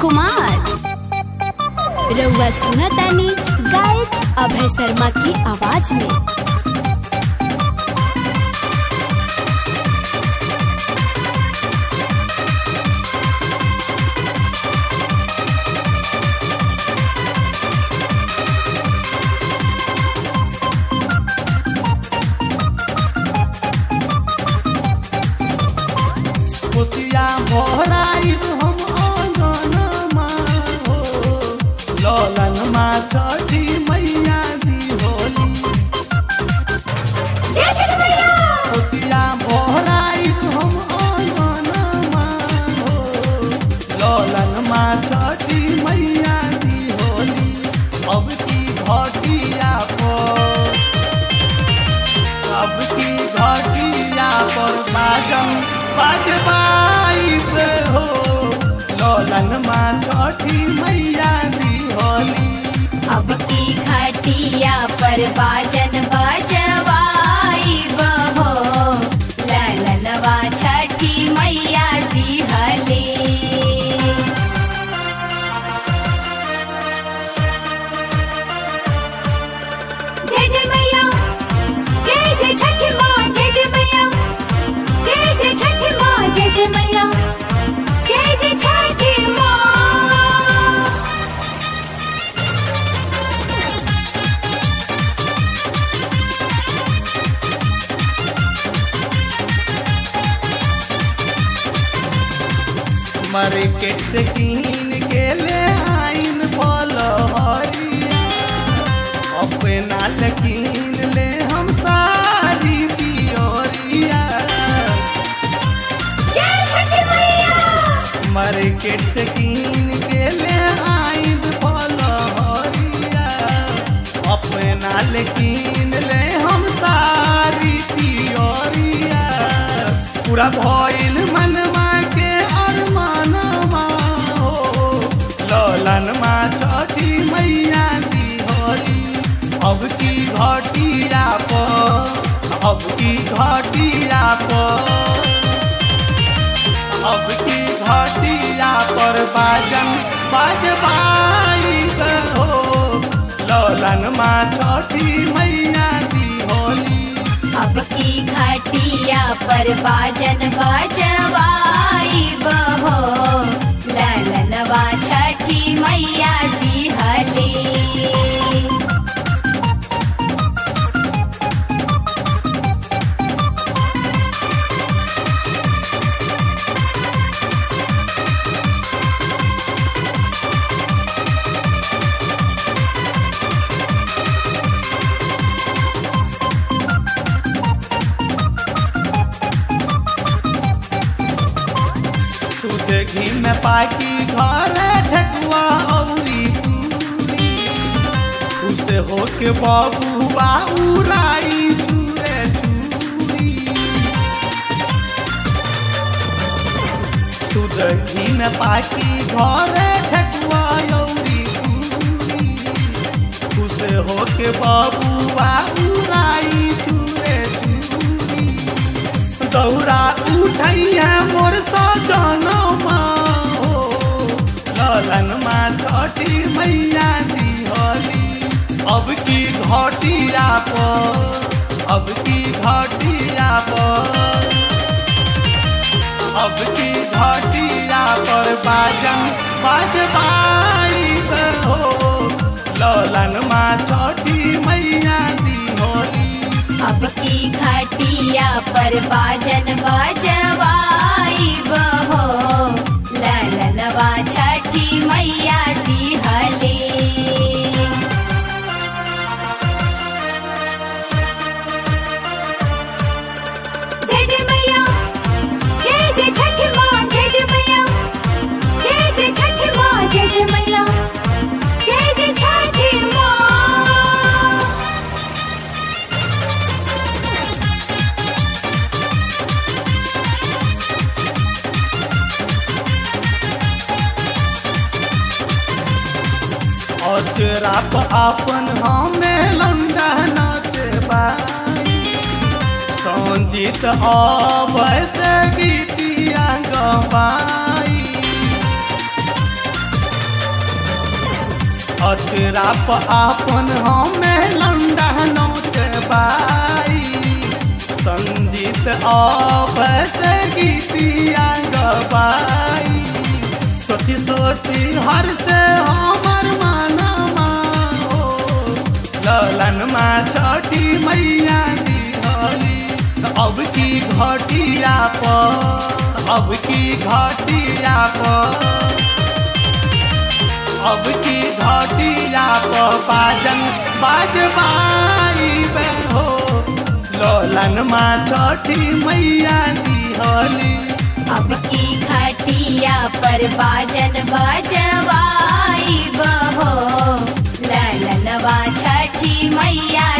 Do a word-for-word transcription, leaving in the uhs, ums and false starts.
कुमार। रउआ सुनतानी गायक अभय शर्मा की आवाज में। खुशिया भराई हम आंगनमा हो, ललन माँ छठी मैया दी होली। खुशिया भराई हम आंगनमा हो, ललन माँ छठी मैया दी होली। अब की घटिया पर अब की घटिया पर बाजम बाजबाई से हो, ललन माँ छठी मैया दी होली। अब की घटिया पर बाजन बजवाई बहो, ललनवा छठी मैया दी हली। जय जय मैया, जय जय छठी माँ, जय जय मैया, जय जय छठी माँ, जय जय मैया, जय जय छठी माँ। मार्केट से कीन के ले आइन फल हरिया, अपना लकीन ले हम सारी पियोरिया। जय छठी मैया। मार्केट से कीन के ले आइन फल हरिया, अपना लकीन ले हम सारी पियोरिया। पूरा भइल मनवा के अरमानमा हो, ललन माँ छठी मैया दी होली। अब की घटिया पर अब की घटिया पर अब की घटिया पर बाजन बाजबाई हो, ललन माँ छठी मैया दी होली। अब की घटिया पर बाजन बजवाई बहो, ललनवा छठी मैया दी हली। घी में पाकी घर ढकुआ औरी पूरी, उसे होके बबुआ उड़ाई चूरे चूरी। दूध घी में पाकी घर ढकुआ औरी पूरी, उसे होके बबुआ उड़ाई चूरे चूरी। दौरा उठैया मोर सजनमा हो, ललन माँ छठी मैया दी होली। अब की घटिया पर अब की घटिया पर अब की घटिया पर बाजन बाजबाई हो, ललन माँ छठी मैया दी होली। अब की घटिया पर बाजन बजवाई बहो, ललनवा छठी मैया दी हली। जय जय मैया, जय जय छठी माँ, जय जय मैया, जय जय छठी माँ, जय जय मैया, जय जय छठी माँ। राप अपन हमें लंडा नाचे बाई, संजीत अवैसे गीतिया गवाई। अतरा प आपन हमें लंडा नोच बाई संगीत अवस गीतिया गबाई सोची सोची हर से हमर माना हो ललन मा छठी मैया दिहली अब की घटिया पर अब की घटिया पर अब की घटिया पर बाजन बाजबाई हो ललन मा छठी मैया दिहली अब की घटिया पर बाजन बजवाई बहो ललनवा छठी मैया